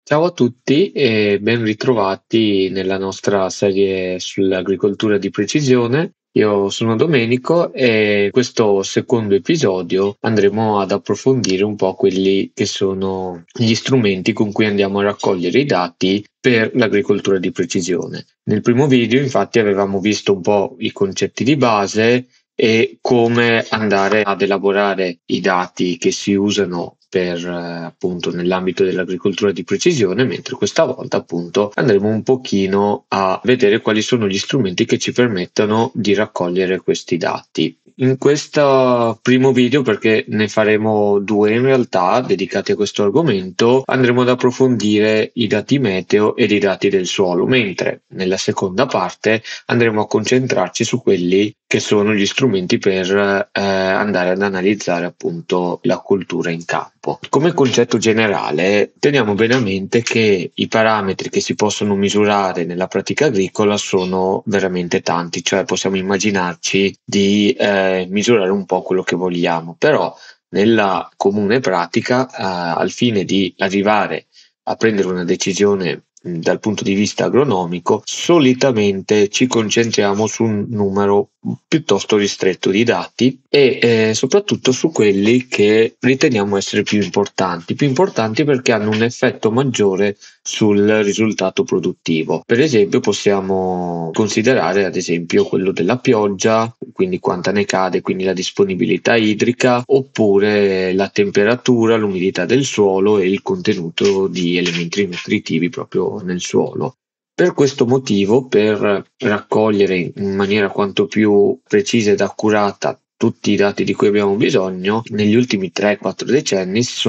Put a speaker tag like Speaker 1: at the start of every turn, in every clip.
Speaker 1: Ciao a tutti e ben ritrovati nella nostra serie sull'agricoltura di precisione. Io sono Domenico e in questo secondo episodio andremo ad approfondire un po' quelli che sono gli strumenti con cui andiamo a raccogliere i dati per l'agricoltura di precisione. Nel primo video, infatti, avevamo visto un po' i concetti di base e come andare ad elaborare i dati che si usano per appunto nell'ambito dell'agricoltura di precisione, mentre questa volta appunto andremo un pochino a vedere quali sono gli strumenti che ci permettono di raccogliere questi dati. In questo primo video, perché ne faremo due in realtà dedicati a questo argomento, andremo ad approfondire i dati meteo ed i dati del suolo, mentre nella seconda parte andremo a concentrarci su quelli che sono gli strumenti per andare ad analizzare appunto la cultura in campo. Come concetto generale, teniamo bene a mente che i parametri che si possono misurare nella pratica agricola sono veramente tanti, cioè possiamo immaginarci di misurare un po' quello che vogliamo, però nella comune pratica, al fine di arrivare a prendere una decisione dal punto di vista agronomico, solitamente ci concentriamo su un numero piuttosto ristretto di dati e soprattutto su quelli che riteniamo essere più importanti perché hanno un effetto maggiore sul risultato produttivo. Per esempio, possiamo considerare ad esempio quello della pioggia, quindi quanta ne cade, quindi la disponibilità idrica, oppure la temperatura, l'umidità del suolo e il contenuto di elementi nutritivi proprio nel suolo. Per questo motivo, per raccogliere in maniera quanto più precisa ed accurata tutti i dati di cui abbiamo bisogno, negli ultimi 3-4 decenni si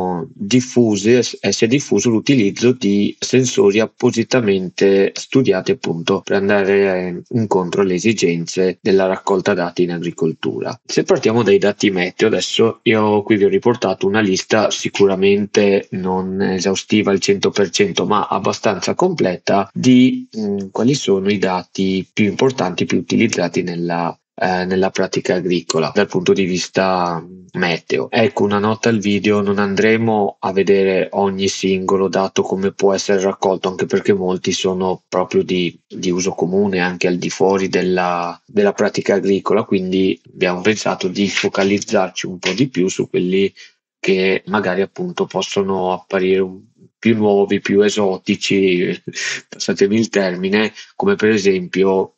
Speaker 1: è diffuso l'utilizzo di sensori appositamente studiati appunto per andare incontro alle esigenze della raccolta dati in agricoltura. Se partiamo dai dati meteo, adesso io qui vi ho riportato una lista sicuramente non esaustiva al 100%, ma abbastanza completa di quali sono i dati più importanti, più utilizzati nella pratica agricola dal punto di vista meteo. Ecco, una nota al video: non andremo a vedere ogni singolo dato come può essere raccolto, anche perché molti sono proprio di uso comune anche al di fuori della pratica agricola, quindi abbiamo pensato di focalizzarci un po' di più su quelli che magari appunto possono apparire più nuovi, più esotici, passatemi il termine, come per esempio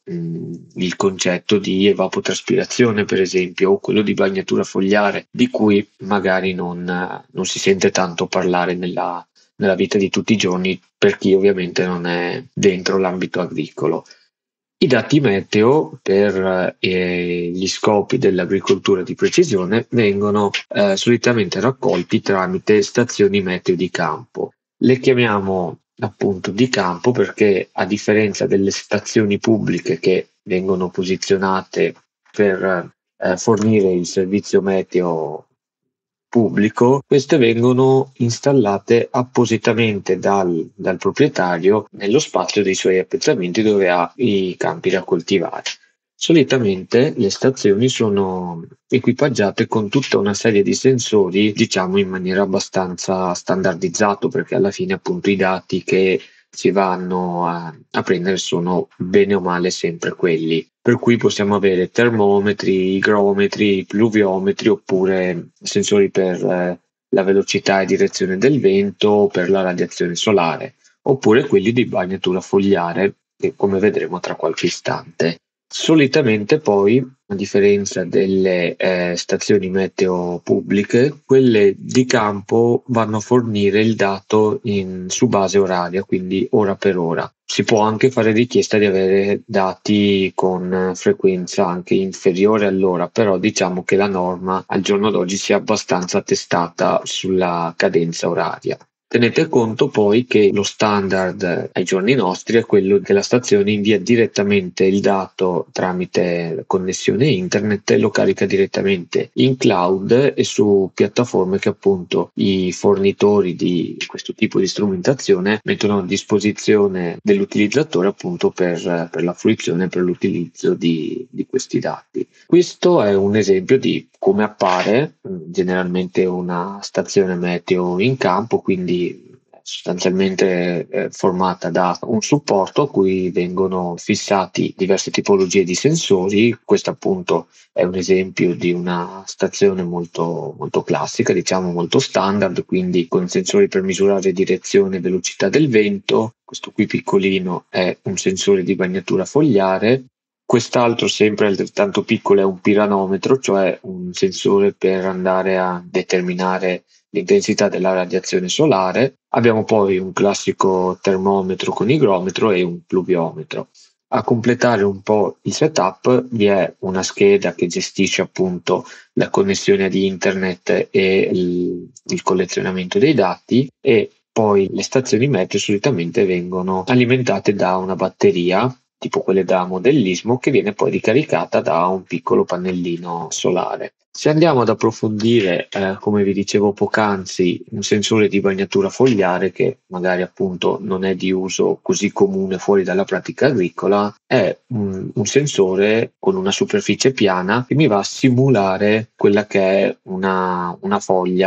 Speaker 1: il concetto di evapotraspirazione, per esempio, o quello di bagnatura fogliare, di cui magari non si sente tanto parlare nella vita di tutti i giorni per chi ovviamente non è dentro l'ambito agricolo. I dati meteo per gli scopi dell'agricoltura di precisione vengono solitamente raccolti tramite stazioni meteo di campo. Le chiamiamo appunto di campo perché, a differenza delle stazioni pubbliche che vengono posizionate per fornire il servizio meteo pubblico, queste vengono installate appositamente dal proprietario nello spazio dei suoi appezzamenti dove ha i campi da coltivare. Solitamente le stazioni sono equipaggiate con tutta una serie di sensori, diciamo in maniera abbastanza standardizzato, perché alla fine appunto i dati che si vanno a prendere sono bene o male sempre quelli. Per cui possiamo avere termometri, igrometri, pluviometri oppure sensori per la velocità e direzione del vento, per la radiazione solare, oppure quelli di bagnatura fogliare, che come vedremo tra qualche istante. Solitamente poi, a differenza delle stazioni meteo pubbliche, quelle di campo vanno a fornire il dato su base oraria, quindi ora per ora. Si può anche fare richiesta di avere dati con frequenza anche inferiore all'ora, però diciamo che la norma al giorno d'oggi sia abbastanza testata sulla cadenza oraria. Tenete conto poi che lo standard ai giorni nostri è quello che la stazione invia direttamente il dato tramite connessione internet e lo carica direttamente in cloud e su piattaforme che appunto i fornitori di questo tipo di strumentazione mettono a disposizione dell'utilizzatore appunto per la fruizione e per l'utilizzo di questi dati. Questo è un esempio di come appare generalmente una stazione meteo in campo, quindi sostanzialmente formata da un supporto a cui vengono fissati diverse tipologie di sensori. Questo appunto è un esempio di una stazione molto, molto classica, diciamo molto standard, quindi con sensori per misurare direzione e velocità del vento. Questo qui piccolino è un sensore di bagnatura fogliare. Quest'altro, sempre altrettanto piccolo, è un piranometro, cioè un sensore per andare a determinare l'intensità della radiazione solare. Abbiamo poi un classico termometro con igrometro e un pluviometro. A completare un po' il setup vi è una scheda che gestisce appunto la connessione ad internet e il collezionamento dei dati, e poi le stazioni meteo solitamente vengono alimentate da una batteria tipo quelle da modellismo, che viene poi ricaricata da un piccolo pannellino solare. Se andiamo ad approfondire, come vi dicevo poc'anzi, un sensore di bagnatura fogliare, che magari appunto non è di uso così comune fuori dalla pratica agricola, è un sensore con una superficie piana che mi va a simulare quella che è una foglia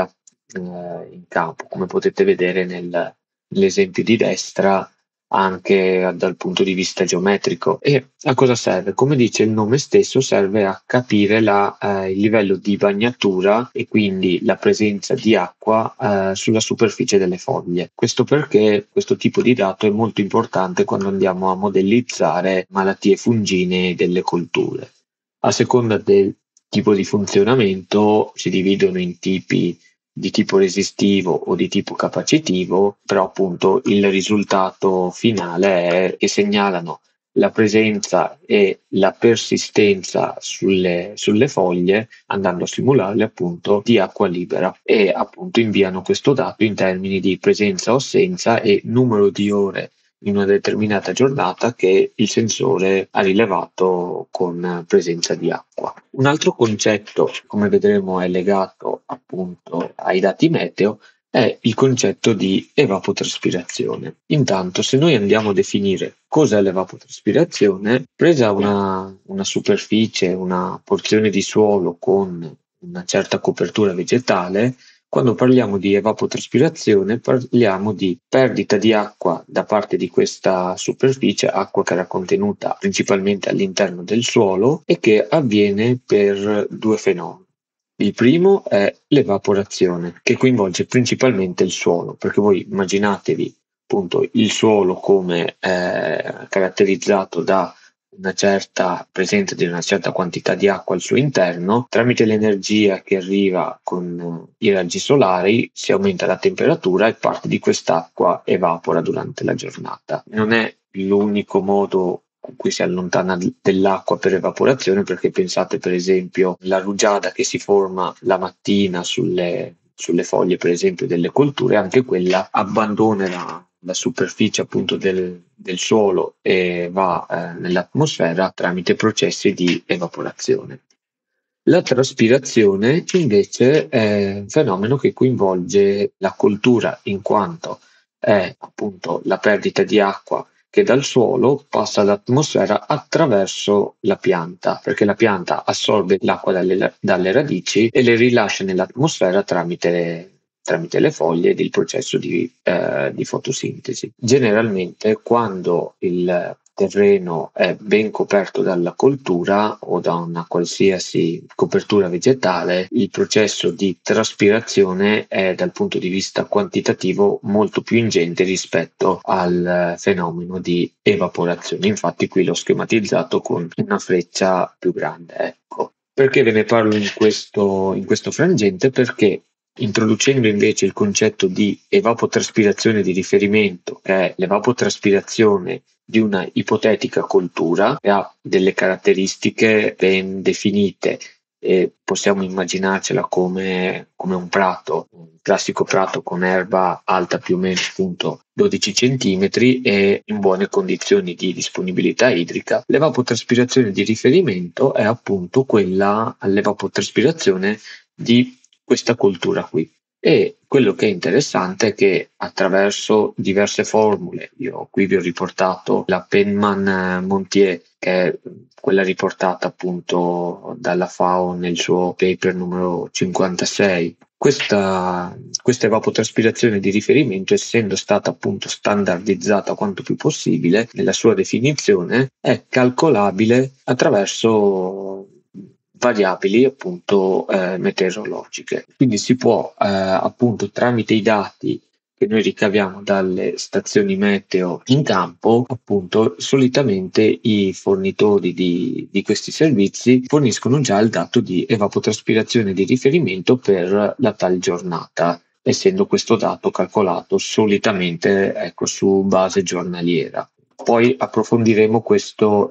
Speaker 1: in campo, come potete vedere nell'esempio di destra, anche dal punto di vista geometrico. E a cosa serve? Come dice il nome stesso, serve a capire il livello di bagnatura e quindi la presenza di acqua sulla superficie delle foglie. Questo perché questo tipo di dato è molto importante quando andiamo a modellizzare malattie fungine delle colture. A seconda del tipo di funzionamento si dividono in tipi di tipo resistivo o di tipo capacitivo, però appunto il risultato finale è che segnalano la presenza e la persistenza sulle foglie, andando a simularle appunto di acqua libera, e appunto inviano questo dato in termini di presenza o assenza e numero di ore in una determinata giornata che il sensore ha rilevato con presenza di acqua. Un altro concetto, come vedremo, è legato appunto ai dati meteo, è il concetto di evapotranspirazione. Intanto, se noi andiamo a definire cos'è l'evapotranspirazione, presa una superficie, una porzione di suolo con una certa copertura vegetale, quando parliamo di evapotranspirazione parliamo di perdita di acqua da parte di questa superficie, acqua che era contenuta principalmente all'interno del suolo e che avviene per due fenomeni. Il primo è l'evaporazione, che coinvolge principalmente il suolo, perché voi immaginatevi appunto il suolo come caratterizzato da una certa presenza di una certa quantità di acqua al suo interno. Tramite l'energia che arriva con i raggi solari si aumenta la temperatura e parte di quest'acqua evapora durante la giornata. Non è l'unico modo con cui si allontana dell'acqua per evaporazione, perché pensate per esempio alla rugiada che si forma la mattina sulle foglie per esempio delle colture, anche quella abbandona la superficie appunto del suolo e va nell'atmosfera tramite processi di evaporazione. La traspirazione invece è un fenomeno che coinvolge la coltura, in quanto è appunto la perdita di acqua che dal suolo passa all'atmosfera attraverso la pianta, perché la pianta assorbe l'acqua dalle radici e le rilascia nell'atmosfera tramite le foglie ed il processo di fotosintesi. Generalmente, quando il terreno è ben coperto dalla coltura o da una qualsiasi copertura vegetale, il processo di traspirazione è dal punto di vista quantitativo molto più ingente rispetto al fenomeno di evaporazione. Infatti qui l'ho schematizzato con una freccia più grande. Ecco. Perché ve ne parlo in questo frangente? Perché introducendo invece il concetto di evapotraspirazione di riferimento, che è l'evapotraspirazione di una ipotetica coltura che ha delle caratteristiche ben definite e possiamo immaginarcela come un prato, un classico prato con erba alta più o meno appunto 12 centimetri e in buone condizioni di disponibilità idrica. L'evapotraspirazione di riferimento è appunto quella all'evapotraspirazione di questa coltura qui. E quello che è interessante è che attraverso diverse formule, io qui vi ho riportato la Penman-Montier, che che è quella riportata appunto dalla FAO nel suo paper numero 56. Questa evapotranspirazione di riferimento, essendo stata appunto standardizzata quanto più possibile nella sua definizione, è calcolabile attraverso variabili appunto meteorologiche. Quindi si può appunto tramite i dati che noi ricaviamo dalle stazioni meteo in campo, appunto solitamente i fornitori di questi servizi forniscono già il dato di evapotranspirazione di riferimento per la tal giornata, essendo questo dato calcolato solitamente su base giornaliera. Poi approfondiremo questo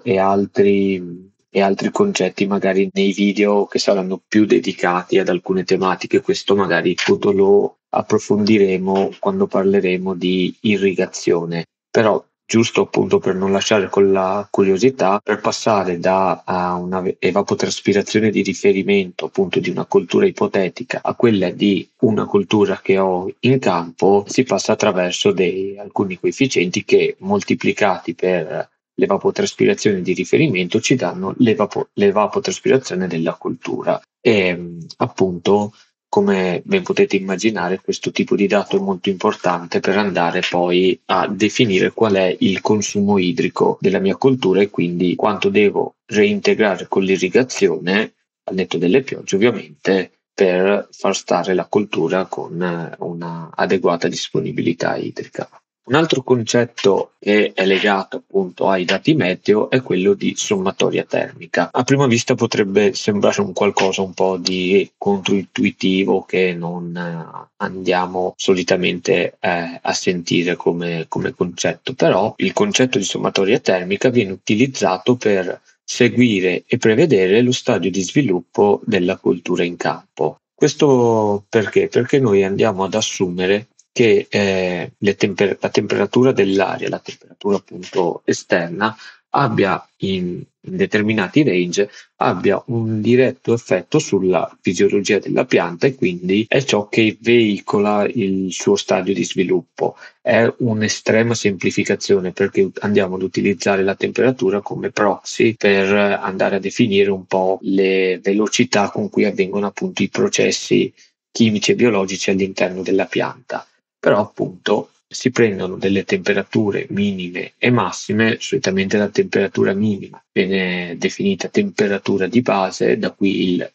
Speaker 1: e altri concetti magari nei video che saranno più dedicati ad alcune tematiche. Questo magari appunto lo approfondiremo quando parleremo di irrigazione. Però giusto appunto per non lasciare con la curiosità, per passare da a una evapotranspirazione di riferimento appunto di una coltura ipotetica a quella di una coltura che ho in campo, si passa attraverso alcuni coefficienti che moltiplicati per l'evapotranspirazione di riferimento ci danno l'evapotranspirazione della coltura. E appunto, come ben potete immaginare, questo tipo di dato è molto importante per andare poi a definire qual è il consumo idrico della mia coltura e quindi quanto devo reintegrare con l'irrigazione, al netto delle piogge ovviamente, per far stare la coltura con una adeguata disponibilità idrica. Un altro concetto che è legato appunto ai dati meteo è quello di sommatoria termica. A prima vista potrebbe sembrare un qualcosa un po' di controintuitivo che non andiamo solitamente a sentire come concetto, però il concetto di sommatoria termica viene utilizzato per seguire e prevedere lo stadio di sviluppo della coltura in campo. Questo perché? Perché noi andiamo ad assumere che la temperatura dell'aria, la temperatura appunto esterna, abbia in determinati range abbia un diretto effetto sulla fisiologia della pianta e quindi è ciò che veicola il suo stadio di sviluppo. È un'estrema semplificazione perché andiamo ad utilizzare la temperatura come proxy per andare a definire un po' le velocità con cui avvengono appunto i processi chimici e biologici all'interno della pianta. Però appunto si prendono delle temperature minime e massime, solitamente la temperatura minima viene definita temperatura di base, da qui il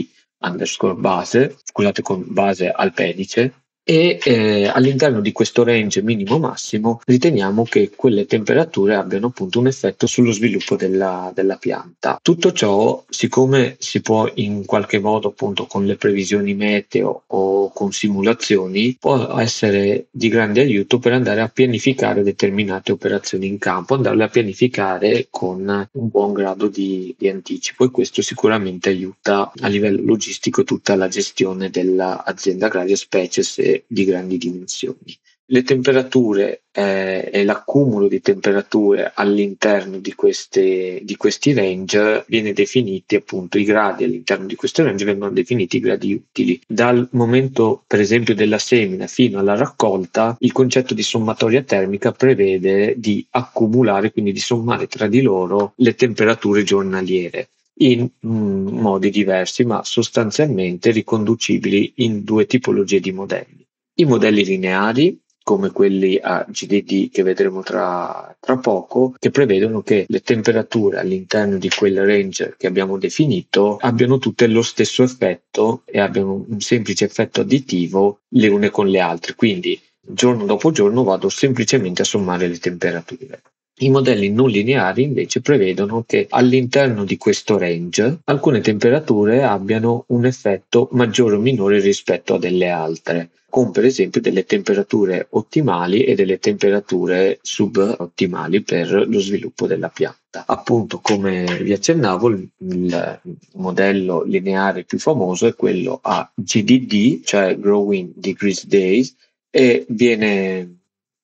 Speaker 1: T_base, scusate, con base al pedice, e all'interno di questo range minimo massimo riteniamo che quelle temperature abbiano appunto un effetto sullo sviluppo della pianta. Tutto ciò, siccome si può in qualche modo appunto con le previsioni meteo o con simulazioni, può essere di grande aiuto per andare a pianificare determinate operazioni in campo, andarle a pianificare con un buon grado di anticipo, e questo sicuramente aiuta a livello logistico tutta la gestione dell'azienda agraria, specie se di grandi dimensioni. Le temperature e l'accumulo di temperature all'interno di questi range viene definiti appunto i gradi all'interno di questo range vengono definiti i gradi utili. Dal momento per esempio della semina fino alla raccolta, il concetto di sommatoria termica prevede di accumulare, quindi di sommare tra di loro le temperature giornaliere in modi diversi, ma sostanzialmente riconducibili in due tipologie di modelli. I modelli lineari, come quelli a GDD che vedremo tra poco, che prevedono che le temperature all'interno di quel range che abbiamo definito abbiano tutte lo stesso effetto e abbiano un semplice effetto additivo le une con le altre, quindi giorno dopo giorno vado semplicemente a sommare le temperature. I modelli non lineari invece prevedono che all'interno di questo range alcune temperature abbiano un effetto maggiore o minore rispetto a delle altre, con per esempio delle temperature ottimali e delle temperature subottimali per lo sviluppo della pianta. Appunto, come vi accennavo, il modello lineare più famoso è quello a GDD, cioè Growing Decrease Days, e viene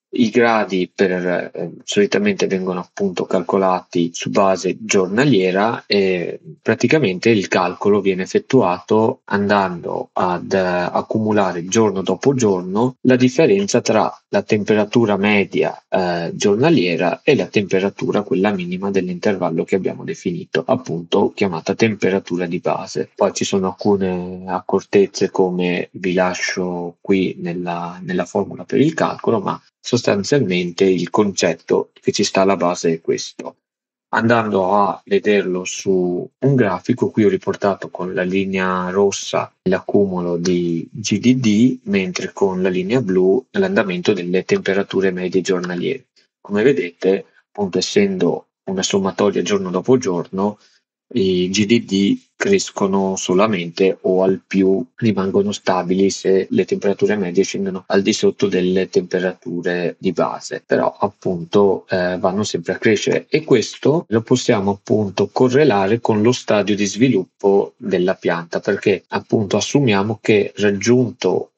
Speaker 1: I gradi solitamente vengono appunto calcolati su base giornaliera e praticamente il calcolo viene effettuato andando ad accumulare giorno dopo giorno la differenza tra la temperatura media giornaliera e la temperatura, quella minima dell'intervallo che abbiamo definito, appunto chiamata temperatura di base. Poi ci sono alcune accortezze come vi lascio qui nella formula per il calcolo, ma sostanzialmente il concetto che ci sta alla base è questo. Andando a vederlo su un grafico, qui ho riportato con la linea rossa l'accumulo di GDD, mentre con la linea blu l'andamento delle temperature medie giornaliere. Come vedete, appunto, essendo una sommatoria giorno dopo giorno, i GDD crescono solamente o al più rimangono stabili se le temperature medie scendono al di sotto delle temperature di base, però appunto vanno sempre a crescere e questo lo possiamo appunto correlare con lo stadio di sviluppo della pianta, perché appunto assumiamo che raggiunto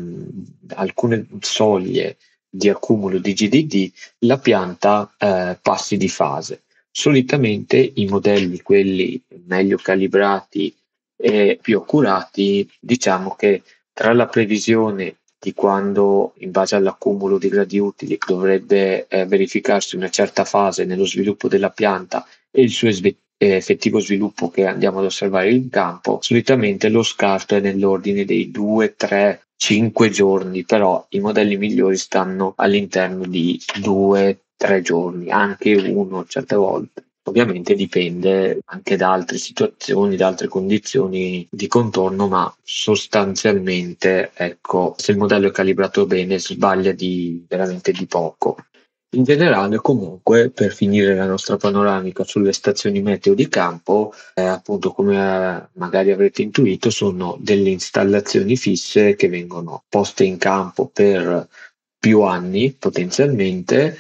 Speaker 1: alcune soglie di accumulo di GDD la pianta passi di fase. Solitamente i modelli, quelli meglio calibrati e più accurati, diciamo che tra la previsione di quando, in base all'accumulo di gradi utili, dovrebbe verificarsi una certa fase nello sviluppo della pianta e il suo effettivo sviluppo che andiamo ad osservare in campo, solitamente lo scarto è nell'ordine dei 2, 3, 5 giorni, però i modelli migliori stanno all'interno di 2, 3 giorni, anche uno certe volte. Ovviamente dipende anche da altre situazioni, da altre condizioni di contorno, ma sostanzialmente, ecco, se il modello è calibrato bene, sbaglia veramente di poco. In generale, comunque, per finire la nostra panoramica sulle stazioni meteo di campo, appunto, come magari avrete intuito, sono delle installazioni fisse che vengono poste in campo per più anni potenzialmente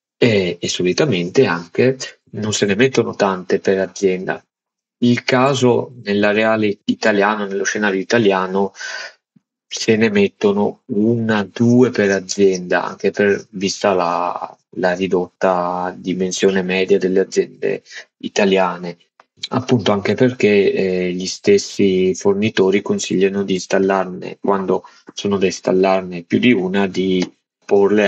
Speaker 1: e solitamente anche non se ne mettono tante per azienda. Il caso nell'areale italiano, nello scenario italiano, se ne mettono una, due per azienda, anche vista la ridotta dimensione media delle aziende italiane. Appunto anche perché gli stessi fornitori consigliano di installarne, quando sono da installarne più di una, di porle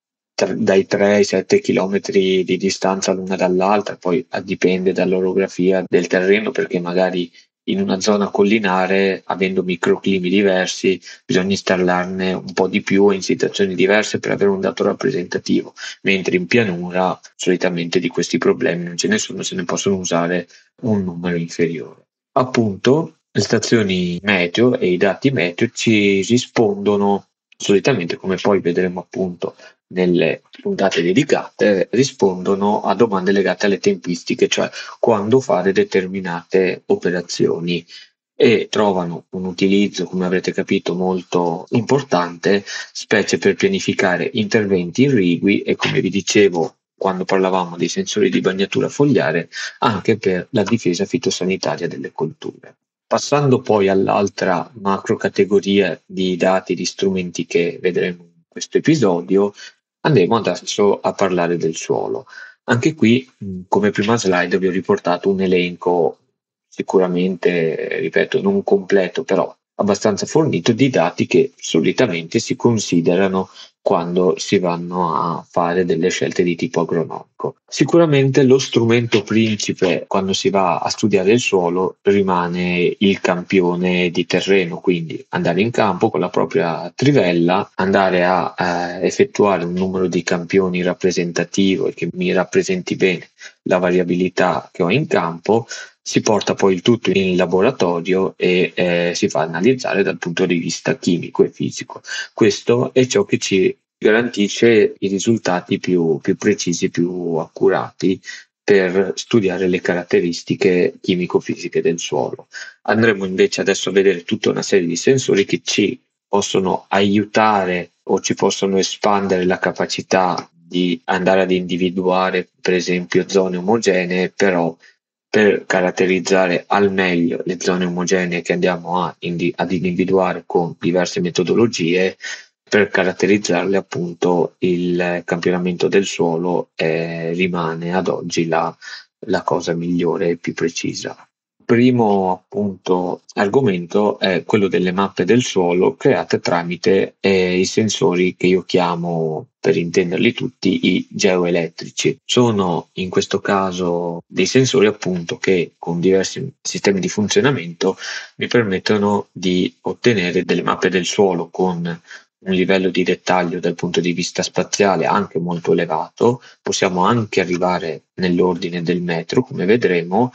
Speaker 1: dai 3 ai 7 chilometri di distanza l'una dall'altra, poi dipende dall'orografia del terreno, perché magari in una zona collinare, avendo microclimi diversi, bisogna installarne un po' di più in situazioni diverse per avere un dato rappresentativo, mentre in pianura solitamente di questi problemi non ce ne sono, se ne possono usare un numero inferiore. Appunto, le stazioni meteo e i dati meteo ci rispondono solitamente, come poi vedremo appunto nelle puntate dedicate, rispondono a domande legate alle tempistiche, cioè quando fare determinate operazioni e trovano un utilizzo, come avrete capito, molto importante, specie per pianificare interventi irrigui e, come vi dicevo quando parlavamo dei sensori di bagnatura fogliare, anche per la difesa fitosanitaria delle colture. Passando poi all'altra macro categoria di dati, di strumenti che vedremo in questo episodio, andremo adesso a parlare del suolo. Anche qui, come prima slide, vi ho riportato un elenco sicuramente, ripeto, non completo, però abbastanza fornito di dati che solitamente si considerano quando si vanno a fare delle scelte di tipo agronomico. Sicuramente lo strumento principe quando si va a studiare il suolo rimane il campione di terreno, quindi andare in campo con la propria trivella, andare a effettuare un numero di campioni rappresentativo e che mi rappresenti bene la variabilità che ho in campo. Si porta poi il tutto in laboratorio e si fa analizzare dal punto di vista chimico e fisico. Questo è ciò che ci garantisce i risultati più precisi, più accurati per studiare le caratteristiche chimico-fisiche del suolo. Andremo invece adesso a vedere tutta una serie di sensori che ci possono aiutare o ci possono espandere la capacità di andare ad individuare, per esempio, zone omogenee, però per caratterizzare al meglio le zone omogenee che andiamo ad individuare con diverse metodologie, per caratterizzarle appunto il campionamento del suolo rimane ad oggi la cosa migliore e più precisa. Primo appunto argomento è quello delle mappe del suolo create tramite i sensori che io chiamo, per intenderli tutti, i geoelettrici. Sono in questo caso dei sensori appunto che con diversi sistemi di funzionamento mi permettono di ottenere delle mappe del suolo con un livello di dettaglio dal punto di vista spaziale anche molto elevato. Possiamo anche arrivare nell'ordine del metro, come vedremo,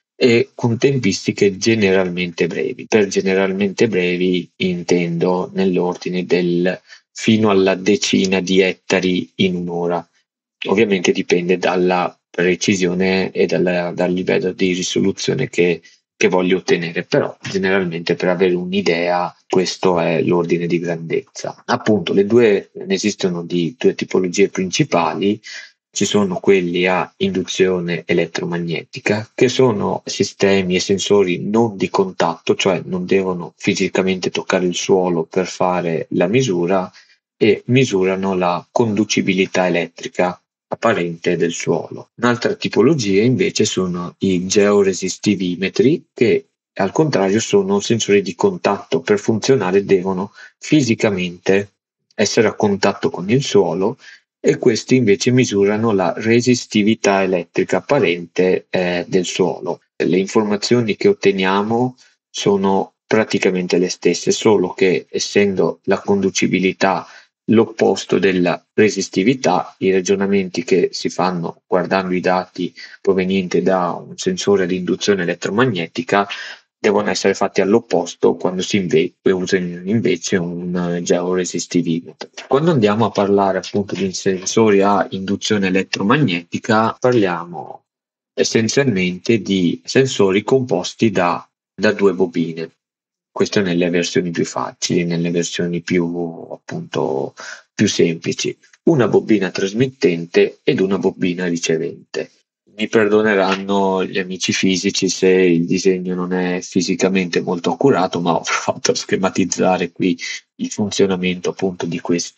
Speaker 1: e con tempistiche generalmente brevi. Per generalmente brevi intendo nell'ordine del fino alla decina di ettari in un'ora. Ovviamente dipende dalla precisione e dal livello di risoluzione che voglio ottenere, però generalmente per avere un'idea questo è l'ordine di grandezza. Appunto, ne esistono di due tipologie principali. Ci sono quelli a induzione elettromagnetica, che sono sistemi e sensori non di contatto, cioè non devono fisicamente toccare il suolo per fare la misura e misurano la conducibilità elettrica apparente del suolo. Un'altra tipologia invece sono i georesistivimetri, che al contrario sono sensori di contatto. Per funzionare devono fisicamente essere a contatto con il suolo, e questi invece misurano la resistività elettrica apparente del suolo. Le informazioni che otteniamo sono praticamente le stesse, solo che essendo la conducibilità l'opposto della resistività, i ragionamenti che si fanno guardando i dati provenienti da un sensore di induzione elettromagnetica devono essere fatti all'opposto quando usa invece un georesistivimetro. Quando andiamo a parlare appunto di sensori a induzione elettromagnetica, parliamo essenzialmente di sensori composti da due bobine. Questo nelle versioni più facili, nelle versioni più appunto più semplici. Una bobina trasmittente ed una bobina ricevente. Mi perdoneranno gli amici fisici se il disegno non è fisicamente molto accurato, ma ho provato a schematizzare qui il funzionamento appunto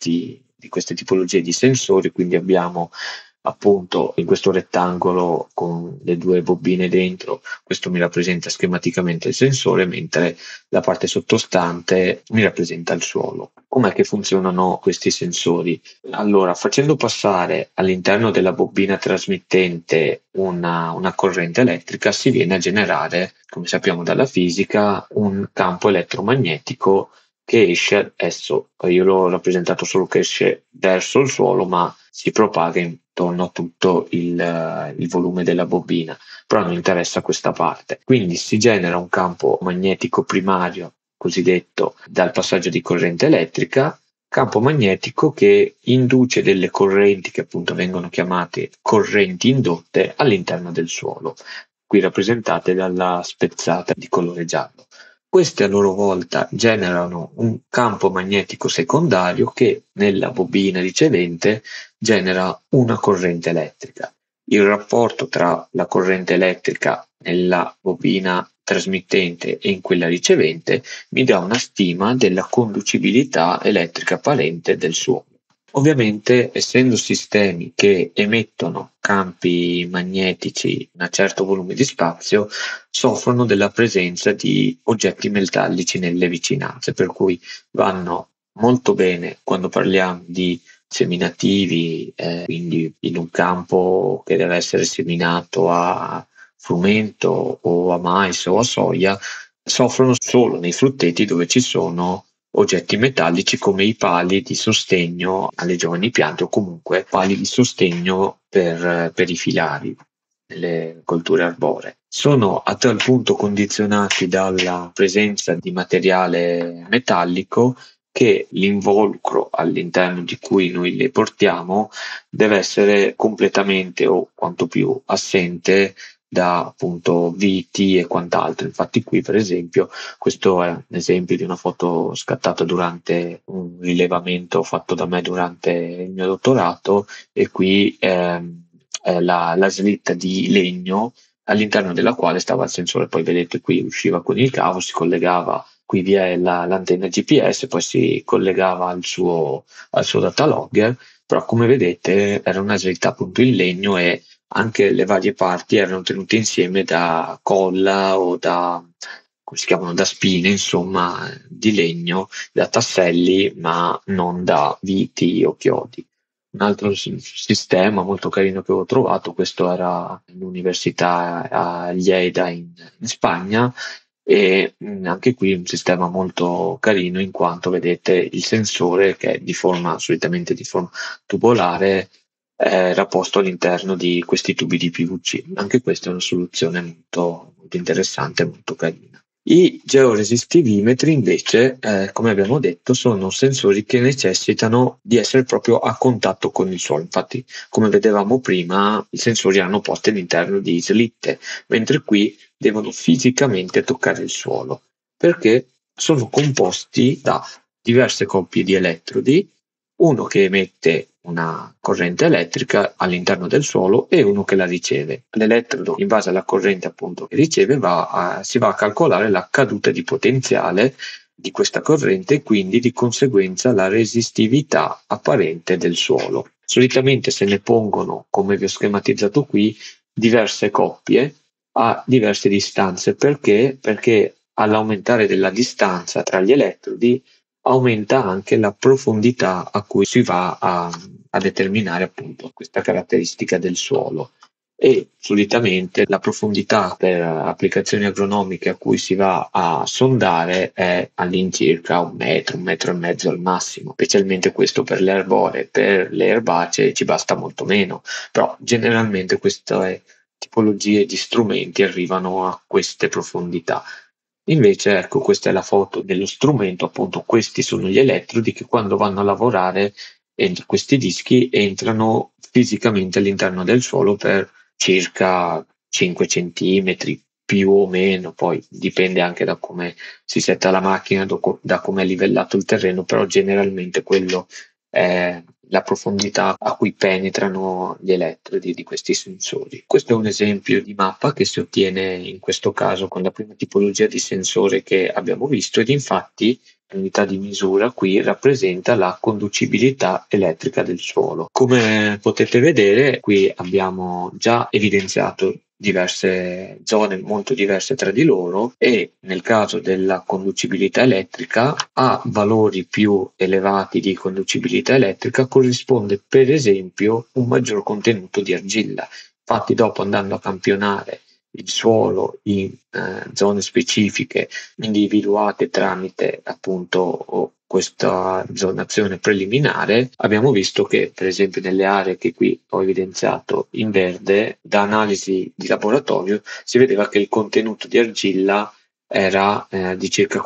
Speaker 1: di queste tipologie di sensori. Quindi abbiamo appunto in questo rettangolo con le due bobine dentro, questo mi rappresenta schematicamente il sensore, mentre la parte sottostante mi rappresenta il suolo. Com'è che funzionano questi sensori? Allora, facendo passare all'interno della bobina trasmittente una corrente elettrica, si viene a generare, come sappiamo dalla fisica, un campo elettromagnetico che esce adesso, io l'ho rappresentato solo che esce verso il suolo, ma si propaga intorno a tutto il volume della bobina, però non interessa questa parte. Quindi si genera un campo magnetico primario, cosiddetto dal passaggio di corrente elettrica, campo magnetico che induce delle correnti che appunto vengono chiamate correnti indotte all'interno del suolo, qui rappresentate dalla spezzata di colore giallo. Queste a loro volta generano un campo magnetico secondario che nella bobina ricevente genera una corrente elettrica. Il rapporto tra la corrente elettrica nella bobina trasmittente e in quella ricevente mi dà una stima della conducibilità elettrica apparente del suono. Ovviamente, essendo sistemi che emettono campi magnetici in un certo volume di spazio, soffrono della presenza di oggetti metallici nelle vicinanze, per cui vanno molto bene quando parliamo di seminativi, quindi in un campo che deve essere seminato a frumento o a mais o a soia, soffrono solo nei frutteti dove ci sono oggetti metallici come i pali di sostegno alle giovani piante o comunque pali di sostegno per i filari nelle colture arboree. Sono a tal punto condizionati dalla presenza di materiale metallico che l'involucro all'interno di cui noi le portiamo deve essere completamente o quanto più assente da appunto viti e quant'altro. Infatti qui per esempio questo è un esempio di una foto scattata durante un rilevamento fatto da me durante il mio dottorato, e qui è la slitta di legno all'interno della quale stava il sensore. Poi vedete qui usciva con il cavo, si collegava qui vi è l'antenna GPS, poi si collegava al suo datalogger, però come vedete era una slitta appunto in legno e anche le varie parti erano tenute insieme da colla o come si chiamano, da spine, insomma, di legno, da tasselli, ma non da viti o chiodi. Un altro sistema molto carino che ho trovato, questo era all'università a Lleida in Spagna, e anche qui un sistema molto carino in quanto vedete il sensore che è solitamente di forma tubolare, era posto all'interno di questi tubi di PVC. Anche questa è una soluzione molto, molto interessante, molto carina. I georesistivimetri invece, come abbiamo detto, sono sensori che necessitano di essere proprio a contatto con il suolo. Infatti, come vedevamo prima, i sensori hanno posti all'interno di slitte, mentre qui devono fisicamente toccare il suolo, perché sono composti da diverse coppie di elettrodi, uno che emette una corrente elettrica all'interno del suolo e uno che la riceve. L'elettrodo, in base alla corrente appunto che riceve, si va a calcolare la caduta di potenziale di questa corrente e quindi di conseguenza la resistività apparente del suolo. Solitamente se ne pongono, come vi ho schematizzato qui, diverse coppie a diverse distanze. Perché? Perché all'aumentare della distanza tra gli elettrodi aumenta anche la profondità a cui si va a determinare appunto questa caratteristica del suolo. E solitamente la profondità per applicazioni agronomiche a cui si va a sondare è all'incirca 1 metro al massimo, specialmente questo per le arboree. Per le erbacee ci basta molto meno, però generalmente queste tipologie di strumenti arrivano a queste profondità. Invece, ecco, questa è la foto dello strumento, appunto, questi sono gli elettrodi che quando vanno a lavorare questi dischi entrano fisicamente all'interno del suolo per circa 5 centimetri, più o meno, poi dipende anche da come si setta la macchina, da come è livellato il terreno, però generalmente quello è la profondità a cui penetrano gli elettrodi di questi sensori. Questo è un esempio di mappa che si ottiene in questo caso con la prima tipologia di sensore che abbiamo visto, ed infatti l'unità di misura qui rappresenta la conducibilità elettrica del suolo. Come potete vedere, qui abbiamo già evidenziato diverse zone molto diverse tra di loro, e nel caso della conducibilità elettrica a valori più elevati di conducibilità elettrica corrisponde per esempio un maggior contenuto di argilla. Infatti dopo, andando a campionare il suolo in zone specifiche individuate tramite appunto questa zonazione preliminare, abbiamo visto che per esempio nelle aree che qui ho evidenziato in verde, da analisi di laboratorio si vedeva che il contenuto di argilla era di circa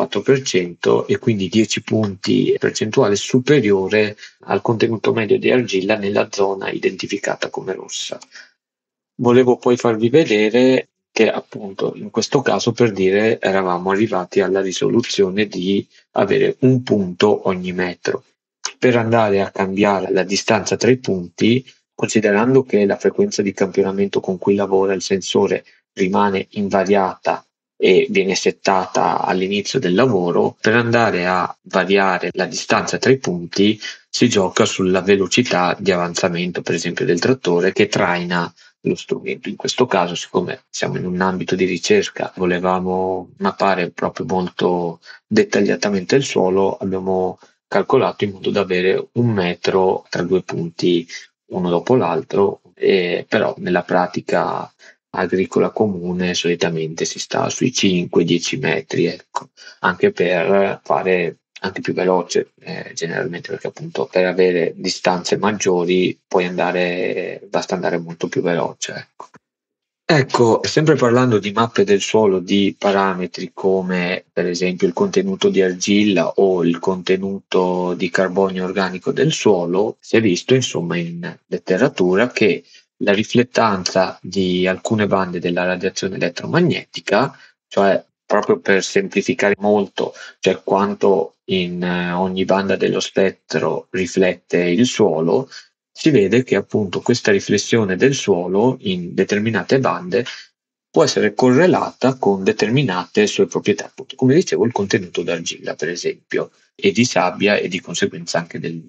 Speaker 1: 44% e quindi 10 punti percentuali superiore al contenuto medio di argilla nella zona identificata come rossa. Volevo poi farvi vedere che appunto in questo caso, per dire, eravamo arrivati alla risoluzione di avere un punto ogni metro. Per andare a cambiare la distanza tra i punti, considerando che la frequenza di campionamento con cui lavora il sensore rimane invariata e viene settata all'inizio del lavoro, per andare a variare la distanza tra i punti si gioca sulla velocità di avanzamento, per esempio, del trattore che traina lo strumento. In questo caso, siccome siamo in un ambito di ricerca, volevamo mappare proprio molto dettagliatamente il suolo, abbiamo calcolato in modo da avere 1 metro tra due punti uno dopo l'altro, però nella pratica agricola comune solitamente si sta sui 5-10 metri, ecco, anche per fare anche più veloce, generalmente, perché appunto per avere distanze maggiori basta andare molto più veloce, ecco. Ecco, sempre parlando di mappe del suolo, di parametri come per esempio il contenuto di argilla o il contenuto di carbonio organico del suolo, si è visto insomma in letteratura che la riflettanza di alcune bande della radiazione elettromagnetica, cioè proprio per semplificare molto, cioè quanto in ogni banda dello spettro riflette il suolo, si vede che appunto questa riflessione del suolo in determinate bande può essere correlata con determinate sue proprietà, appunto, come dicevo, il contenuto d'argilla, per esempio, e di sabbia e di conseguenza anche del.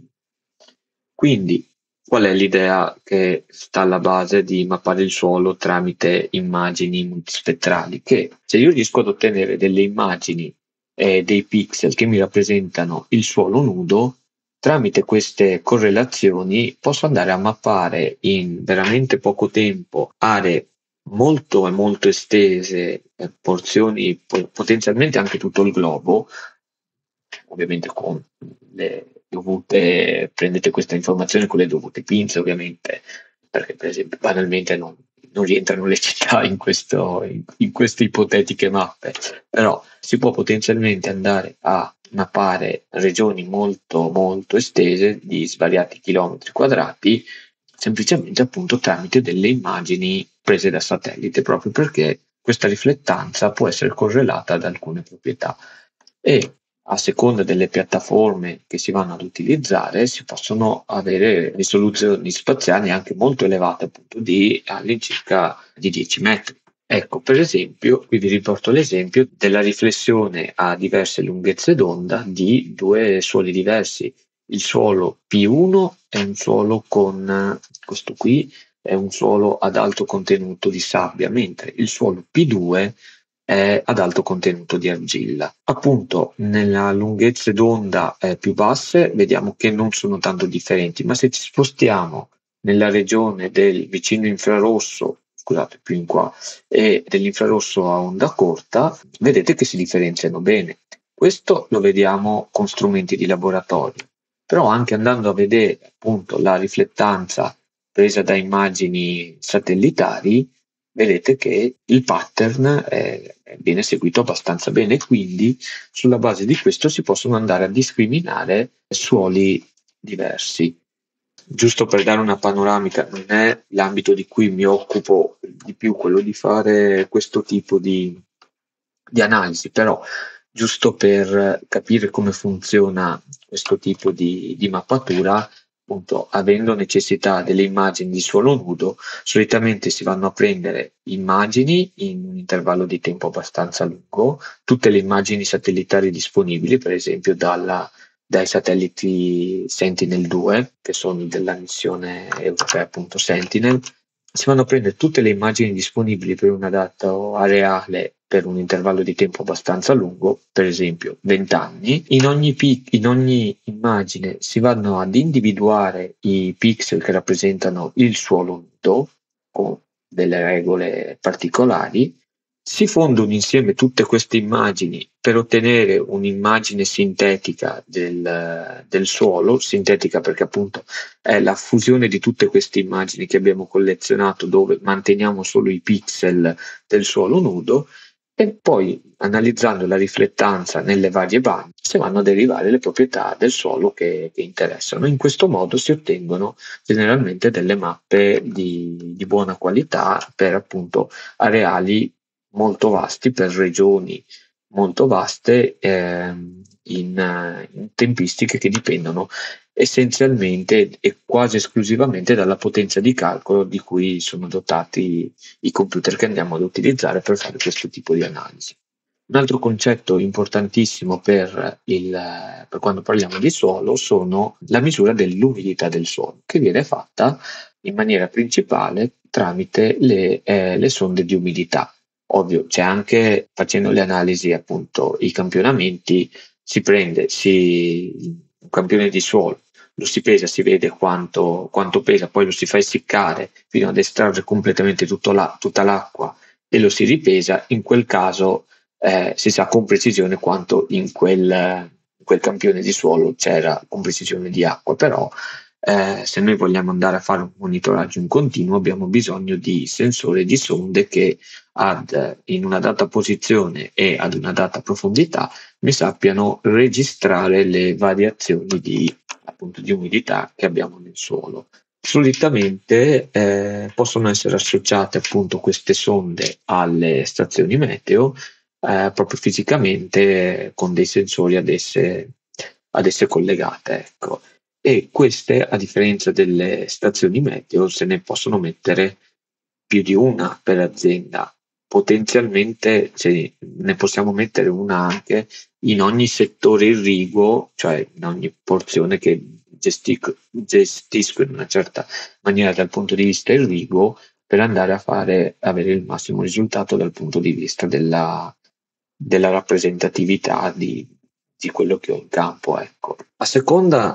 Speaker 1: Quindi, qual è l'idea che sta alla base di mappare il suolo tramite immagini multispettrali? Che se io riesco ad ottenere delle immagini e dei pixel che mi rappresentano il suolo nudo, tramite queste correlazioni posso andare a mappare in veramente poco tempo aree molto e molto estese, porzioni, potenzialmente anche tutto il globo, ovviamente con le dovute, prendete questa informazione con le dovute pinze, ovviamente, perché per esempio banalmente non rientrano le città in queste ipotetiche mappe, però si può potenzialmente andare a mappare regioni molto molto estese di svariati chilometri quadrati, semplicemente appunto tramite delle immagini prese da satellite, proprio perché questa riflettanza può essere correlata ad alcune proprietà e a seconda delle piattaforme che si vanno ad utilizzare si possono avere risoluzioni spaziali anche molto elevate, appunto di all'incirca di 10 metri. Ecco, per esempio, qui vi riporto l'esempio della riflessione a diverse lunghezze d'onda di due suoli diversi. Il suolo P1 è un suolo con, questo qui è un suolo ad alto contenuto di sabbia, mentre il suolo P2 è ad alto contenuto di argilla. Appunto, nelle lunghezze d'onda più basse vediamo che non sono tanto differenti, ma se ci spostiamo nella regione del vicino infrarosso, scusate, più in qua, e dell'infrarosso a onda corta, vedete che si differenziano bene. Questo lo vediamo con strumenti di laboratorio, però anche andando a vedere appunto la riflettanza presa da immagini satellitari, vedete che il pattern viene seguito abbastanza bene, quindi sulla base di questo si possono andare a discriminare suoli diversi. Giusto per dare una panoramica, non è l'ambito di cui mi occupo di più, quello di fare questo tipo di analisi, però giusto per capire come funziona questo tipo di mappatura, appunto, avendo necessità delle immagini di suolo nudo, solitamente si vanno a prendere immagini in un intervallo di tempo abbastanza lungo, tutte le immagini satellitari disponibili, per esempio dai satelliti Sentinel-2, che sono della missione europea appunto Sentinel, si vanno a prendere tutte le immagini disponibili per una data areale per un intervallo di tempo abbastanza lungo, per esempio 20 anni. In ogni immagine si vanno ad individuare i pixel che rappresentano il suolo nudo con delle regole particolari. Si fondono insieme tutte queste immagini per ottenere un'immagine sintetica del suolo, sintetica perché appunto è la fusione di tutte queste immagini che abbiamo collezionato dove manteniamo solo i pixel del suolo nudo e poi analizzando la riflettanza nelle varie bande si vanno a derivare le proprietà del suolo che interessano. In questo modo si ottengono generalmente delle mappe di buona qualità per appunto areali molto vasti, per regioni molto vaste in tempistiche che dipendono essenzialmente e quasi esclusivamente dalla potenza di calcolo di cui sono dotati i computer che andiamo ad utilizzare per fare questo tipo di analisi. Un altro concetto importantissimo per quando parliamo di suolo sono la misura dell'umidità del suolo, che viene fatta in maniera principale tramite le sonde di umidità. Ovvio, c'è anche facendo le analisi, appunto, i campionamenti, si prende un campione di suolo, lo si pesa, si vede quanto pesa, poi lo si fa essiccare fino ad estrarre completamente tutta l'acqua e lo si ripesa. In quel caso si sa con precisione quanto in quel campione di suolo c'era con precisione di acqua, però se noi vogliamo andare a fare un monitoraggio in continuo abbiamo bisogno di sensori e di sonde che in una data posizione e ad una data profondità mi sappiano registrare le variazioni appunto, di umidità che abbiamo nel suolo. Solitamente possono essere associate appunto queste sonde alle stazioni meteo proprio fisicamente con dei sensori ad esse collegate, ecco. E queste, a differenza delle stazioni meteo, se ne possono mettere più di una per azienda. potenzialmente ne possiamo mettere una anche in ogni settore irriguo, cioè in ogni porzione che gestisco in una certa maniera dal punto di vista irriguo, per andare a avere il massimo risultato dal punto di vista della rappresentatività di quello che ho in campo, ecco. A seconda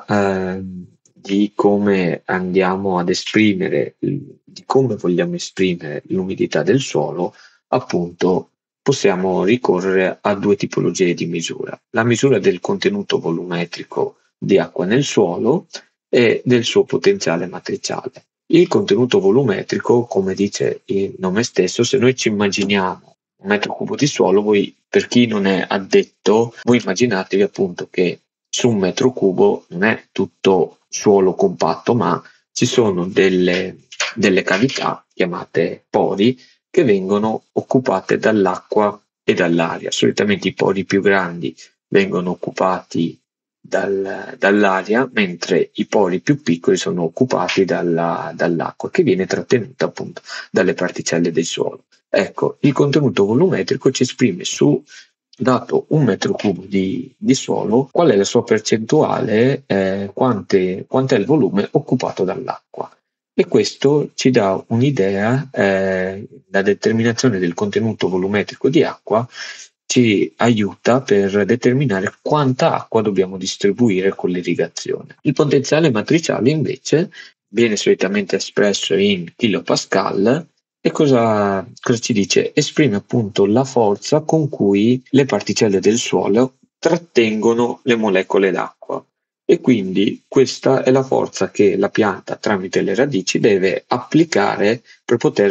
Speaker 1: di come andiamo ad esprimere, di come vogliamo esprimere l'umidità del suolo, appunto possiamo ricorrere a due tipologie di misura: la misura del contenuto volumetrico di acqua nel suolo e del suo potenziale matriciale. Il contenuto volumetrico, come dice il nome stesso, se noi ci immaginiamo un metro cubo di suolo, voi, per chi non è addetto, voi immaginatevi appunto che su un metro cubo non è tutto suolo compatto, ma ci sono delle cavità chiamate pori che vengono occupate dall'acqua e dall'aria. Solitamente i pori più grandi vengono occupati dall'aria, mentre i pori più piccoli sono occupati dall'acqua, che viene trattenuta appunto dalle particelle del suolo. Ecco, il contenuto volumetrico ci esprime su, dato un metro cubo di suolo, qual è la sua percentuale, quanto è il volume occupato dall'acqua. E questo ci dà un'idea, la determinazione del contenuto volumetrico di acqua ci aiuta per determinare quanta acqua dobbiamo distribuire con l'irrigazione. Il potenziale matriciale invece viene solitamente espresso in kilopascal e cosa ci dice? Esprime appunto la forza con cui le particelle del suolo trattengono le molecole d'acqua. E quindi questa è la forza che la pianta tramite le radici deve applicare per poter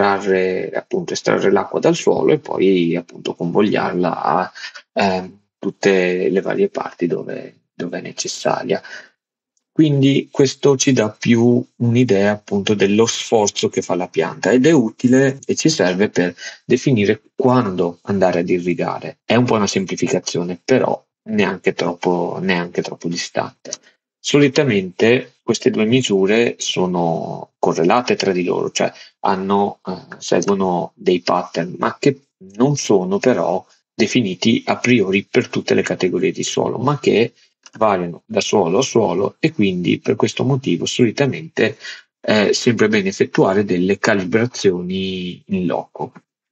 Speaker 1: estrarre l'acqua dal suolo e poi appunto convogliarla a tutte le varie parti dove è necessaria. Quindi questo ci dà più un'idea appunto dello sforzo che fa la pianta ed è utile e ci serve per definire quando andare ad irrigare. È un po' una semplificazione, però neanche troppo distante. Solitamente queste due misure sono correlate tra di loro, cioè seguono dei pattern, ma che non sono però definiti a priori per tutte le categorie di suolo, ma che variano da suolo a suolo e quindi per questo motivo solitamente è sempre bene effettuare delle calibrazioni in loco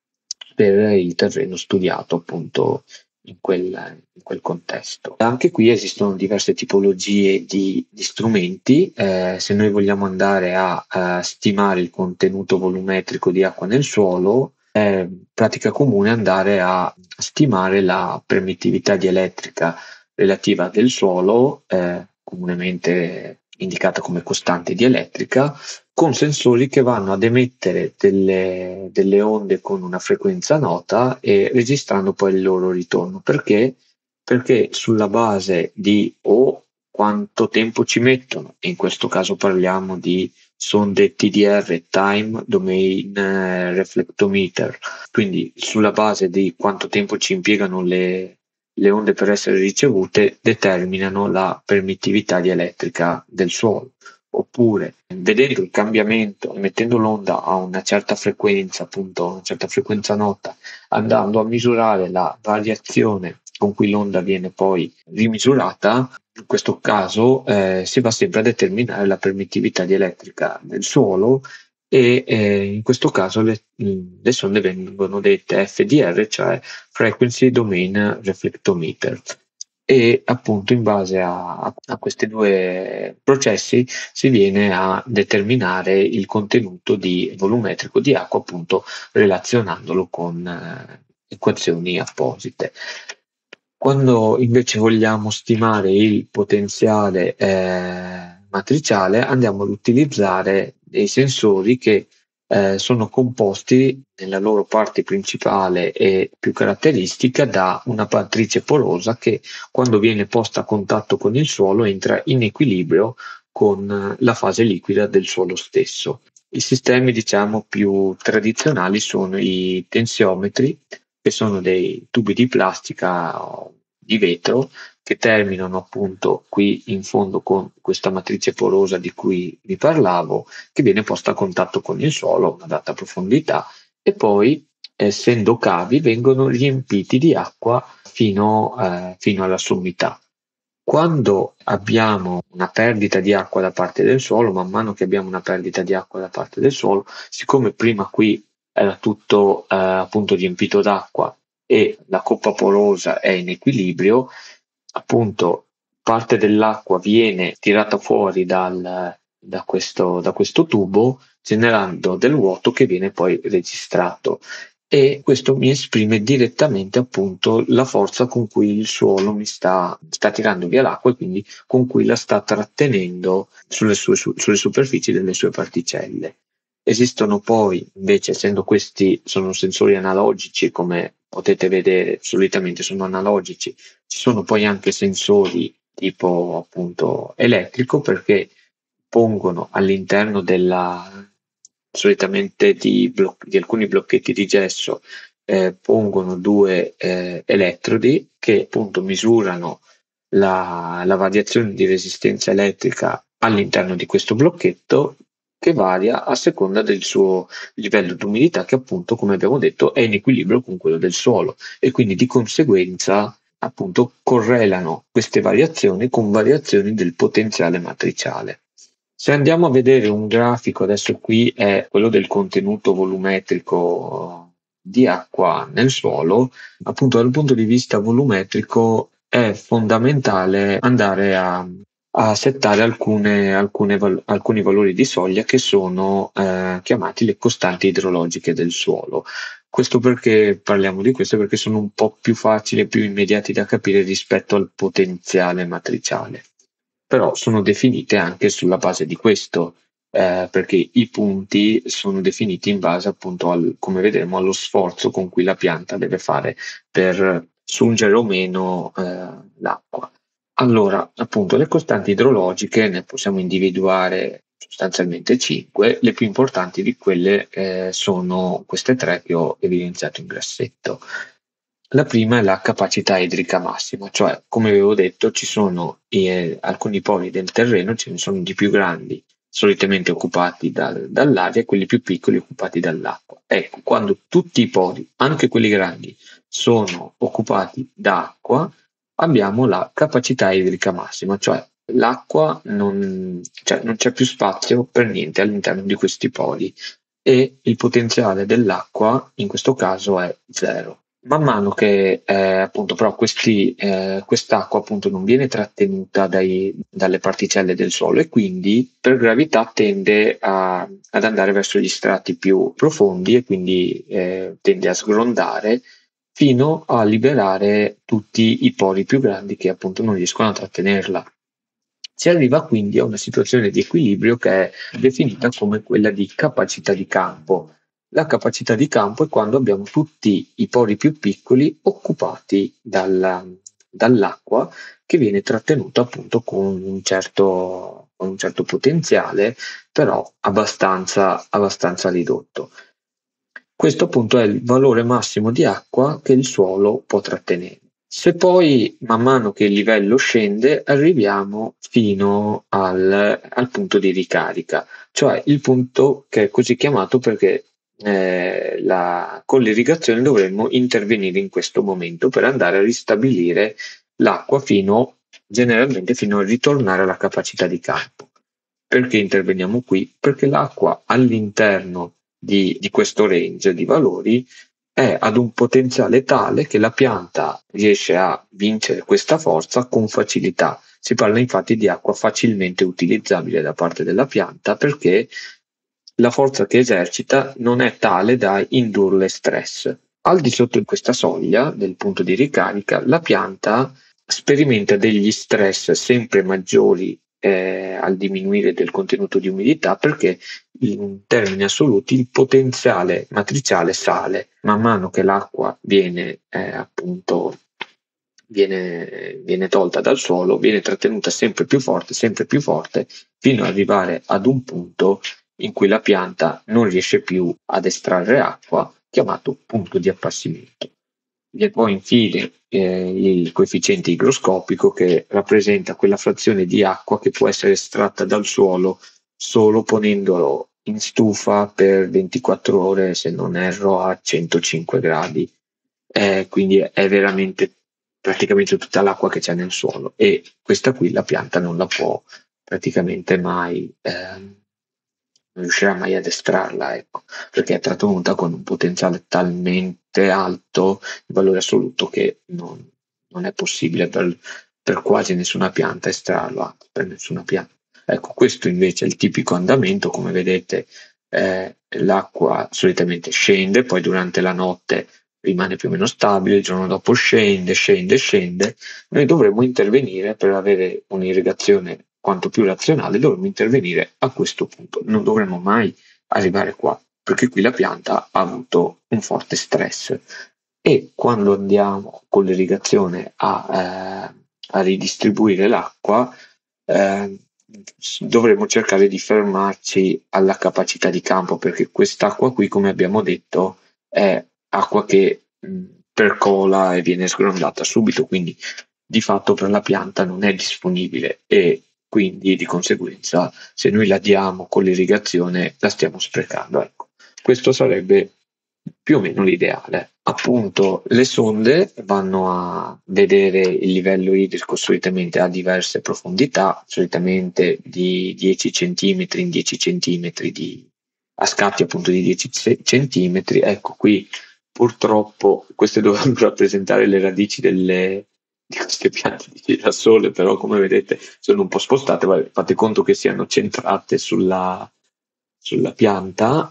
Speaker 1: per il terreno studiato appunto in quel contesto. Anche qui esistono diverse tipologie di strumenti. Se noi vogliamo andare a stimare il contenuto volumetrico di acqua nel suolo, è pratica comune andare a stimare la permittività dielettrica relativa del suolo, comunemente indicata come costante dielettrica, con sensori che vanno ad emettere delle onde con una frequenza nota e registrando poi il loro ritorno. Perché? Perché sulla base di quanto tempo ci mettono, e in questo caso parliamo di sonde TDR, Time Domain Reflectometer, quindi sulla base di quanto tempo ci impiegano le onde per essere ricevute, determinano la permittività dielettrica del suolo. Oppure vedendo il cambiamento, mettendo l'onda a una certa frequenza, appunto una certa frequenza nota, andando a misurare la variazione con cui l'onda viene poi rimisurata, in questo caso si va sempre a determinare la permittività dielettrica del suolo e in questo caso le sonde vengono dette FDR, cioè Frequency Domain Reflectometer. E appunto in base a questi due processi si viene a determinare il contenuto volumetrico di acqua, appunto relazionandolo con equazioni apposite. Quando invece vogliamo stimare il potenziale matriciale, andiamo ad utilizzare dei sensori che sono composti nella loro parte principale e più caratteristica da una matrice porosa che, quando viene posta a contatto con il suolo, entra in equilibrio con la fase liquida del suolo stesso. I sistemi, diciamo, più tradizionali sono i tensiometri, che sono dei tubi di plastica o di vetro che terminano appunto qui in fondo con questa matrice porosa di cui vi parlavo, che viene posta a contatto con il suolo a una data profondità, e poi essendo cavi, vengono riempiti di acqua fino alla sommità. Quando abbiamo una perdita di acqua da parte del suolo, man mano che abbiamo una perdita di acqua da parte del suolo, siccome prima qui era tutto appunto riempito d'acqua e la coppa porosa è in equilibrio, appunto parte dell'acqua viene tirata fuori da questo tubo, generando del vuoto che viene poi registrato, e questo mi esprime direttamente appunto la forza con cui il suolo mi sta tirando via l'acqua e quindi con cui la sta trattenendo sulle superfici delle sue particelle. Esistono poi, invece, essendo questi sono sensori analogici, come potete vedere, solitamente sono analogici, ci sono poi anche sensori tipo appunto elettrico, perché pongono all'interno solitamente di alcuni blocchetti di gesso, pongono due elettrodi che appunto misurano la variazione di resistenza elettrica all'interno di questo blocchetto, che varia a seconda del suo livello di umidità, che appunto, come abbiamo detto, è in equilibrio con quello del suolo, e quindi di conseguenza appunto correlano queste variazioni con variazioni del potenziale matriciale. Se andiamo a vedere un grafico, adesso qui è quello del contenuto volumetrico di acqua nel suolo, appunto dal punto di vista volumetrico è fondamentale andare a settare alcuni valori di soglia, che sono chiamati le costanti idrologiche del suolo. Questo perché parliamo di questo? Perché sono un po' più facili e più immediati da capire rispetto al potenziale matriciale. Però sono definite anche sulla base di questo, perché i punti sono definiti in base appunto come vedremo, allo sforzo con cui la pianta deve fare per sungere o meno l'acqua. Allora, appunto, le costanti idrologiche ne possiamo individuare sostanzialmente 5. Le più importanti di quelle sono queste 3 che ho evidenziato in grassetto. La prima è la capacità idrica massima, cioè, come avevo detto, ci sono alcuni poli del terreno, ce ne sono di più grandi, solitamente occupati dall'aria, e quelli più piccoli occupati dall'acqua. Ecco, quando tutti i poli, anche quelli grandi, sono occupati da acqua, abbiamo la capacità idrica massima, cioè l'acqua non c'è più spazio per niente all'interno di questi poli, e il potenziale dell'acqua in questo caso è zero. Man mano che appunto però quest'acqua appunto non viene trattenuta dalle particelle del suolo, e quindi per gravità tende ad andare verso gli strati più profondi, e quindi tende a sgrondare fino a liberare tutti i pori più grandi che appunto non riescono a trattenerla. Si arriva quindi a una situazione di equilibrio che è definita come quella di capacità di campo. La capacità di campo è quando abbiamo tutti i pori più piccoli occupati dall'acqua, che viene trattenuta appunto con un certo potenziale, però abbastanza ridotto. Questo appunto è il valore massimo di acqua che il suolo può trattenere. Se poi, man mano che il livello scende, arriviamo fino al punto di ricarica, cioè il punto che è così chiamato perché con l'irrigazione dovremmo intervenire in questo momento per andare a ristabilire l'acqua generalmente fino a ritornare alla capacità di campo. Perché interveniamo qui? Perché l'acqua all'interno di questo range di valori è ad un potenziale tale che la pianta riesce a vincere questa forza con facilità. Si parla infatti di acqua facilmente utilizzabile da parte della pianta, perché la forza che esercita non è tale da indurle stress. Al di sotto di questa soglia, del punto di ricarica, la pianta sperimenta degli stress sempre maggiori al diminuire del contenuto di umidità, perché in termini assoluti il potenziale matriciale sale man mano che l'acqua viene tolta dal suolo, viene trattenuta sempre più forte, fino ad arrivare ad un punto in cui la pianta non riesce più ad estrarre acqua, chiamato punto di appassimento. Vi è poi infine il coefficiente igroscopico, che rappresenta quella frazione di acqua che può essere estratta dal suolo solo ponendolo in stufa per 24 ore, se non erro, a 105 gradi. Quindi è veramente praticamente tutta l'acqua che c'è nel suolo, e questa qui la pianta non la può praticamente mai, non riuscirà mai ad estrarla, ecco, perché è trattenuta con un potenziale talmente alto in valore assoluto che non è possibile per quasi nessuna pianta estrarla, per nessuna pianta. Ecco, questo invece è il tipico andamento. Come vedete, l'acqua solitamente scende, poi durante la notte rimane più o meno stabile, il giorno dopo scende, scende, scende. Noi dovremmo intervenire per avere un'irrigazione quanto più razionale, dovremmo intervenire a questo punto. Non dovremmo mai arrivare qua, perché qui la pianta ha avuto un forte stress, e quando andiamo con l'irrigazione a ridistribuire l'acqua, eh, dovremmo cercare di fermarci alla capacità di campo, perché quest'acqua qui, come abbiamo detto, è acqua che percola e viene sgrondata subito, quindi di fatto per la pianta non è disponibile, e quindi di conseguenza se noi la diamo con l'irrigazione la stiamo sprecando. Ecco, questo sarebbe più o meno l'ideale. Appunto, le sonde vanno a vedere il livello idrico solitamente a diverse profondità, solitamente di 10 cm in 10 cm, a scatti appunto di 10 centimetri. Ecco, qui purtroppo queste dovrebbero rappresentare le radici di queste piante di girasole, però come vedete sono un po' spostate. Fate conto che siano centrate sulla pianta.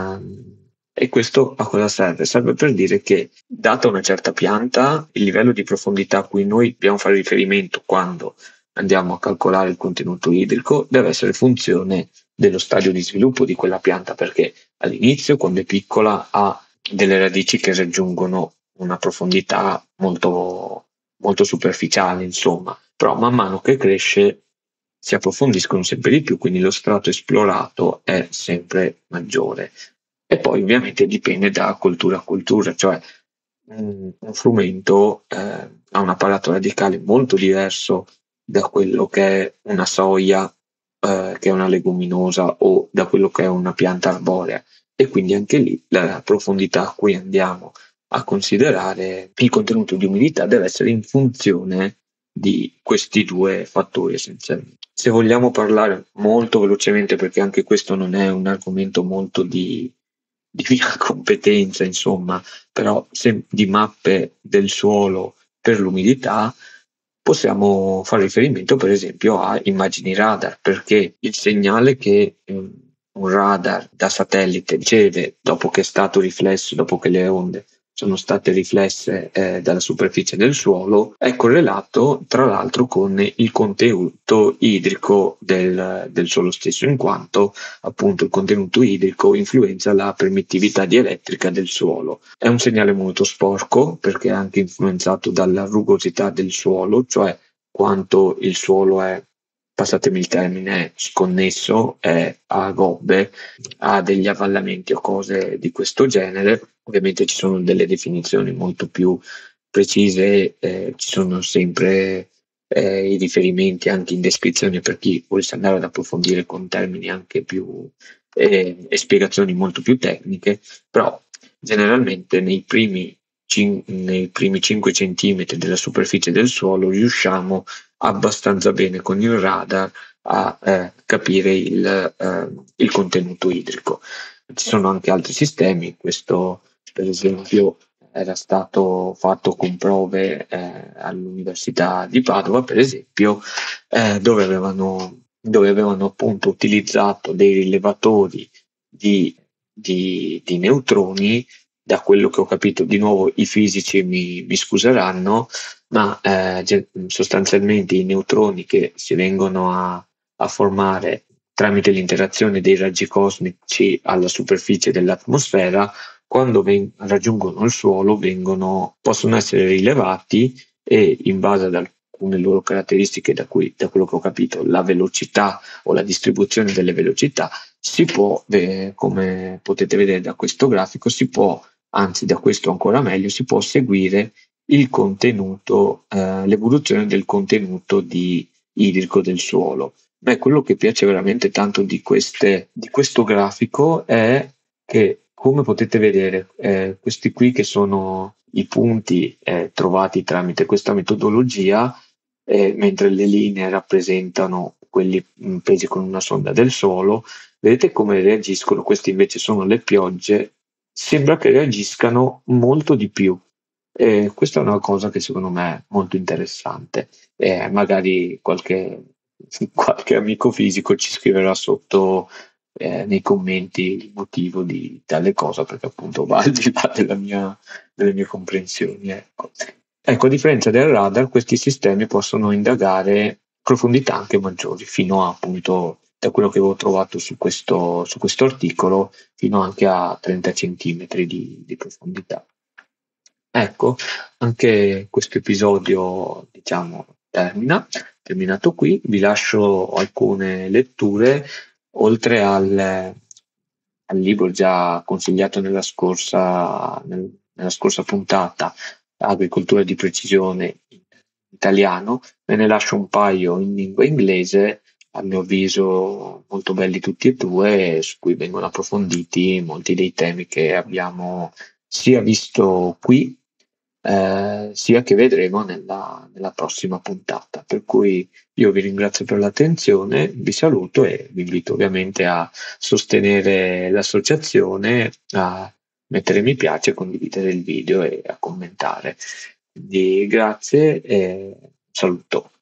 Speaker 1: E questo a cosa serve? Serve per dire che, data una certa pianta, il livello di profondità a cui noi dobbiamo fare riferimento quando andiamo a calcolare il contenuto idrico deve essere funzione dello stadio di sviluppo di quella pianta, perché all'inizio, quando è piccola, ha delle radici che raggiungono una profondità molto, molto superficiale, insomma, però man mano che cresce si approfondiscono sempre di più, quindi lo strato esplorato è sempre maggiore. E poi ovviamente dipende da cultura a cultura, cioè un frumento ha un apparato radicale molto diverso da quello che è una soia, che è una leguminosa, o da quello che è una pianta arborea, e quindi anche lì la profondità a cui andiamo a considerare il contenuto di umidità deve essere in funzione di questi due fattori essenzialmente. Se vogliamo parlare molto velocemente, perché anche questo non è un argomento molto di mia competenza, insomma, però di mappe del suolo per l'umidità, possiamo fare riferimento per esempio a immagini radar, perché il segnale che un radar da satellite riceve dopo che è stato riflesso, dopo che le onde sono state riflesse dalla superficie del suolo, è correlato tra l'altro con il contenuto idrico del suolo stesso, in quanto appunto il contenuto idrico influenza la permittività dielettrica del suolo. È un segnale molto sporco, perché è anche influenzato dalla rugosità del suolo, cioè quanto il suolo è, passatemi il termine, sconnesso, è a gobbe, ha degli avvallamenti o cose di questo genere. Ovviamente ci sono delle definizioni molto più precise, ci sono sempre i riferimenti anche in descrizione per chi volesse andare ad approfondire con termini anche più e spiegazioni molto più tecniche, però generalmente nei primi 5 centimetri della superficie del suolo riusciamo abbastanza bene con il radar a capire il contenuto idrico. Ci sono anche altri sistemi, questo per esempio era stato fatto con prove all'Università di Padova, per esempio, dove avevano appunto utilizzato dei rilevatori di neutroni. Da quello che ho capito, di nuovo i fisici mi scuseranno, ma sostanzialmente i neutroni che si vengono a formare tramite l'interazione dei raggi cosmici alla superficie dell'atmosfera, quando raggiungono il suolo possono essere rilevati, e in base ad alcune loro caratteristiche, da quello che ho capito, la velocità o la distribuzione delle velocità, si può, come potete vedere da questo grafico, anzi da questo ancora meglio, si può seguire il contenuto, l'evoluzione del contenuto idrico del suolo. Beh, quello che piace veramente tanto di questo grafico è che, come potete vedere, questi qui che sono i punti trovati tramite questa metodologia, mentre le linee rappresentano quelli presi con una sonda del suolo, vedete come reagiscono, queste invece sono le piogge, sembra che reagiscano molto di più. E questa è una cosa che secondo me è molto interessante. Magari qualche amico fisico ci scriverà sotto nei commenti il motivo di tale cosa, perché appunto va al di là delle mie comprensioni. Ecco. Ecco, a differenza del radar, questi sistemi possono indagare profondità anche maggiori, fino a appunto, da quello che avevo trovato su questo articolo, fino anche a 30 centimetri di profondità. Ecco, anche questo episodio, diciamo, terminato qui. Vi lascio alcune letture, oltre al libro già consigliato nella scorsa puntata, Agricoltura di precisione in italiano, ve ne lascio un paio in lingua inglese, a mio avviso molto belli tutti e due, su cui vengono approfonditi molti dei temi che abbiamo sia visto qui, sia che vedremo nella prossima puntata. Per cui io vi ringrazio per l'attenzione, vi saluto e vi invito ovviamente a sostenere l'associazione, a mettere mi piace, condividere il video e a commentare. Quindi grazie e saluto.